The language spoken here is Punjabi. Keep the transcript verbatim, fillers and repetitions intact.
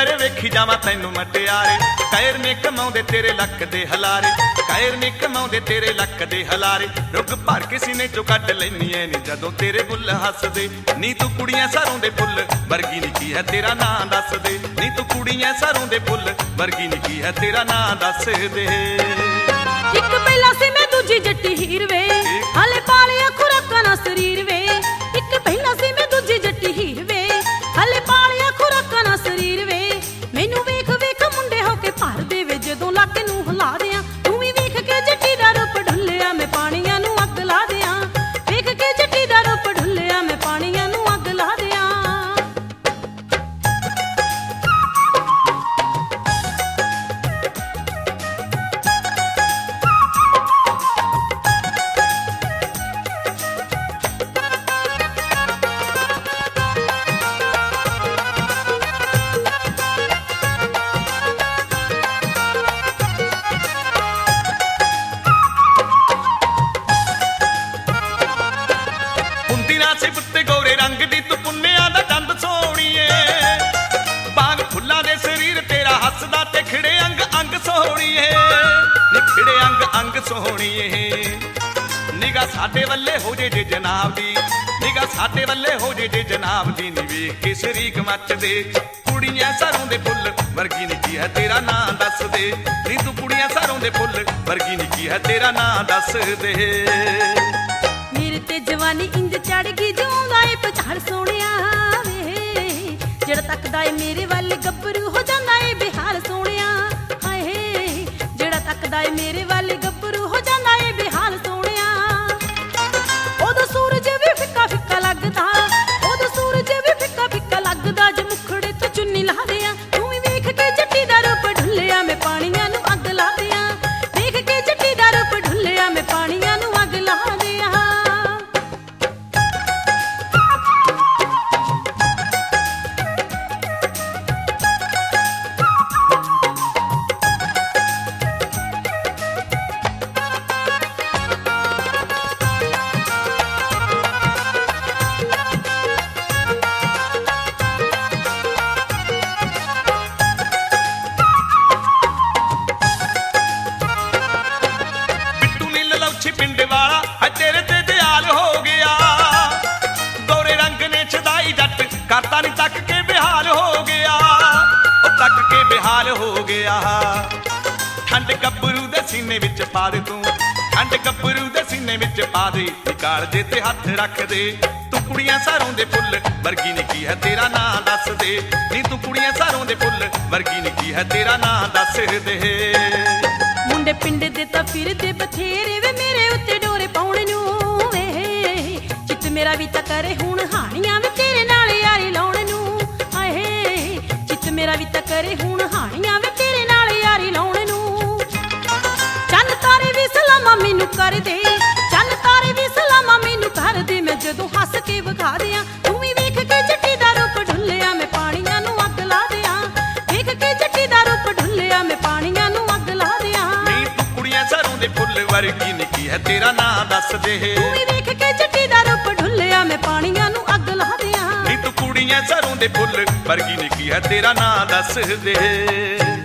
ਪੈਰੇ ਵੇਖੀ ਜਾਵਾਂ ਤੈਨੂੰ ਮਟਿਆਰੇ ਕਾਇਰ ਨੇ ਕਮਾਉਂਦੇ ਤੇਰੇ ਲੱਕ ਦੇ ਹਲਾਰੇ ਕਾਇਰ ਨੇ ਕਮਾਉਂਦੇ ਤੇਰੇ ਲੱਕ ਦੇ ਹਲਾਰੇ ਰੁੱਗ ਭਰ ਕੇ ਸੀਨੇ ਚੋਂ ਕੱਢ ਲੈਨੀ ਐ ਨੀ ਜਦੋਂ ਤੇਰੇ ਬੁੱਲ ਹੱਸਦੇ ਨੀ ਤੂੰ ਕੁੜੀਆਂ ਸਰੋਂ ਦੇ ਫੁੱਲ ਵਰਗੀ ਨੀ ਕੀ ਹੈ ਤੇਰਾ ਨਾਂ ਦੱਸ ਦੇ ਨੀ ਤੂੰ ਕੁੜੀਆਂ ਸਰੋਂ ਦੇ ਫੁੱਲ ਵਰਗੀ ਨੀ ਕੀ ਹੈ ਤੇਰਾ ਨਾਂ ਦੱਸ ਦੇ ਇੱਕ ਪਹਿਲਾਂ ਸੀ ਮੈਂ ਦੂਜੀ ਜੱਟੀ ਹੀਰ ਵੇ ਹਾਲੇ ਪਾਲਿਆ ਖੁਰਾਕਾਂ ਨਾਲ ਸਰੀਰ ਵੇ ਇੱਕ ਪਹਿਲਾਂ ਸੀ ਮੈਂ ਦੂਜੀ ਜੱਟੀ ਹੀਰ ਵੇ ਹਾਲੇ ਪਾਲਿਆ ਖੁਰਾਕਾਂ ਨਾਲ ਸਰੀਰ ਵੇ ਮੈਨੂੰ ਵੇਖ ਵੇਖ ਮੁੰਡੇ ਹੋ ਕੇ ਭਰ ਦੇਵੇ ਜਦੋਂ ਲੱਕ ਨੂੰ ਹਿਲਾ ਦਿਆਂ ਤੂੰ ਵੀ ਵੇਖ ਕੇ ਜੱਟੀ ਦਾ ਰੂਪ ਢੁੱਲਿਆ ਮੈਂ ਪਾਣੀਆਂ ਨੂੰ ਅੱਗ ਲਾ ਦਿਆਂ ਵੇਖ ਕੇ ਜੱਟੀ ਦਾ ਰੂਪ ਢੁੱਲਿਆ ਮੈਂ ਪਾਣੀਆਂ ਨੂੰ ਅੱਗ ਲਾ ਦਿਆਂ ਸਿਫਤ ਗੋਰੇ ਰੰਗ ਦੀ ਤੂੰ ਪੁੰਨਿਆਂ ਦਾ ਦੰਦ ਸੋਹਣੀਏ ਬਾਗ ਫੁੱਲਾਂ ਦੇ ਸਰੀਰ ਤੇਰਾ ਹੱਸਦਾ ਤੇ ਖਿੜੇ ਅੰਗ ਅੰਗ ਸੋਹਣੀਏ ਨਿਖੜੇ ਅੰਗ ਅੰਗ ਸੋਹਣੀਏ ਨਿਗਾ ਸਾਡੇ ਵੱਲੇ ਹੋ ਜੇ ਜੇ ਜਨਾਬ ਦੀ ਨਿਗਾ ਸਾਡੇ ਵੱਲੇ ਹੋ ਜੇ ਜੇ ਜਨਾਬ ਦੀ ਨੀ ਵੇਖ ਕੇ ਸ਼ਰੀਕ ਮੱਚਦੇ ਕੁੜੀਆਂ ਸਰੋਂ ਦੇ ਫੁੱਲ ਵਰਗੀ ਨੀ ਕੀ ਹੈ ਤੇਰਾ ਨਾਂ ਦੱਸ ਦੇ ਨੀ ਤੂੰ ਕੁੜੀਆਂ ਸਰੋਂ ਦੇ ਫੁੱਲ ਵਰਗੀ ਨੀ ਕੀ ਹੈ ਤੇਰਾ ਨਾਂ ਦੱਸ ਦੇ ਮੇਰੇ ਤੇ ਜਵਾਨੀ ਇੰਜ ਚੜ ਗਈ ਜਿਉਂਦਾ ਏ ਪਛਾੜ ਸੋਹਣਿਆ ਵੇ ਜਿਹੜਾ ਤੱਕਦਾ ਏ ਮੇਰੇ ਵੱਲ ਗੱਭਰੂ ਹੋ ਜਾਂਦਾ ਏ ਬਿਹਾਰ ਸੋਹਣਿਆ ਹਾਏ ਜਿਹੜਾ ਤੱਕਦਾ ਏ ਮੇਰੇ ਵੱਲ ਗੱਭਰੂ ਹੋ ਜਾਂਦਾ ਏ ਬਿਹਾਰ ਸੋਹਣਿਆ ਉਦੋਂ ਸੂਰਜ ਵੀ ਫਿੱਕਾ ਫਿੱਕਾ ਲੱਗਦਾ ਉਦੋਂ ਸੂਰਜ ਵੀ ਫਿੱਕਾ ਫਿੱਕਾ ਲੱਗਦਾ ਜੇ ਮੁਖੜੇ ਤੋਂ ਚੁੰਨੀ ਲਾ ਦਿਆਂ ਤੂੰ ਵੀ ਵੇਖ ਕੇ ਜੱਟੀ ਦਾ ਰੂਪ ਢੁੱਲਿਆ ਮੈਂ ਪਾਣੀਆਂ ਨੂੰ ਅੱਗ ਲਾ ਦਿਆਂ ਵੇਖ ਕੇ ਜੱਟੀ ਦਾ ਰੂਪ ਢੁੱਲਿਆ ਮੈਂ ਪਾਣੀਆਂ ਨੂੰ ਅੱਗ ਲਾ ਦਿਆਂ ਪਿੰਡ ਵਾਲਾ ਹੈ ਤੇਰੇ ਤੇ ਦਿਆਲ ਹੋ ਗਿਆ ਗੋਰੇ ਰੰਗ ਨੇ ਛਦਾਈ ਜੱਟ ਕਰਤਾ ਨੀ ਤੱਕ ਕੇ ਬਿਹਾਲ ਹੋ ਗਿਆ ਉਹ ਤੱਕ ਕੇ ਬਿਹਾਲ ਹੋ ਗਿਆ ਠੰਡ ਗੱਭਰੂ ਦੇ ਸੀਨੇ ਵਿੱਚ ਪਾ ਦੇ ਤੂੰ ਠੰਡ ਗੱਭਰੂ ਦੇ ਸੀਨੇ ਵਿੱਚ ਪਾ ਦੇ ਨਿਕਾਲ ਦੇ ਤੇ ਹੱਥ ਰੱਖ ਦੇ ਤੂੰ ਕੁੜੀਆਂ ਸਰੋਂ ਦੇ ਫੁੱਲ ਵਰਗੀ ਨੀ ਕੀ ਹੈ ਤੇਰਾ ਨਾਂ ਦੱਸ ਦੇ ਨੀ ਤੂੰ ਕੁੜੀਆਂ ਸਰੋਂ ਦੇ ਫੁੱਲ ਵਰਗੀ ਨੀ ਕੀ ਹੈ ਤੇਰਾ ਨਾਂ ਦੱਸ ਦੇ ਮੁੰਡੇ ਪਿੰਡ ਦੇ ਤਾਂ ਫਿਰਦੇ ਬਥੇਰੇ ਵੇ ਮੇਰੇ ਉੱਤੇ ਡੋਰੇ ਪਾਉਣ ਨੂੰ ਵੇ ਚਿੱਤ ਮੇਰਾ ਵੀ ਤਾਂ ਕਰੇ ਹੁਣ ਹਾਣੀਆਂ ਵੇ ਤੇਰੇ ਨਾਲ ਯਾਰੀ ਲਾਉਣ ਨੂੰ ਹਾਏ ਚਿੱਤ ਮੇਰਾ ਵੀ ਤਾਂ ਕਰੇ ਹੁਣ ਹਾਣੀਆਂ ਵੇ ਤੇਰੇ ਨਾਲ ਯਾਰੀ ਲਾਉਣ ਨੂੰ ਚੰਨ ਤਾਰੇ ਵੀ ਸਲਾਮਾਂ ਮੈਨੂੰ ਕਰ ਦੇ ਚੰਨ ਤਾਰੇ ਵੀ ਸਲਾਮਾਂ ਮੈਨੂੰ ਕਰ ਦੇ ਮੈਂ ਜਦੋਂ ਹੱਸ ਕੇ ਵਿਖਾ ਦਿਆਂ ਤੂੰ ਵੀ ਵੇਖ ਕੇ ਜੱਟੀ ਦਾ ਰੂਪ ਢੁੱਲਿਆ ਮੈਂ ਪਾਣੀਆਂ ਨੂੰ ਅੱਗ ਲਾ ਦਿਆਂ ਵੇਖ ਕੇ ਜੱਟੀ ਦਾ ਰੂਪ ਢੁੱਲਿਆ ਮੈਂ ਪਾਣੀਆਂ ਨੂੰ ਅੱਗ ਲਾ ਦਿਆਂ ਸਰੋਂ ਦੇ ਫੁੱਲ ਵਰਗੀ ਨੀ ਕੀ ਹੈ ਤੇਰਾ ਨਾਂ ਦੱਸ ਦੇ ਤੂੰ ਵੀ ਵੇਖ ਕੇ ਜੱਟੀ ਦਾ ਰੂਪ ਢੁੱਲਿਆ ਮੈਂ ਪਾਣੀਆਂ ਨੂੰ ਅੱਗ ਲਾ ਦਿਆਂ ਨੀ ਤੂੰ ਕੁੜੀਆਂ ਸਰੋਂ ਦੇ ਫੁੱਲ ਵਰਗੀ ਨੀ ਕੀ ਹੈ ਤੇਰਾ ਨਾਂ ਦੱਸ ਦੇ।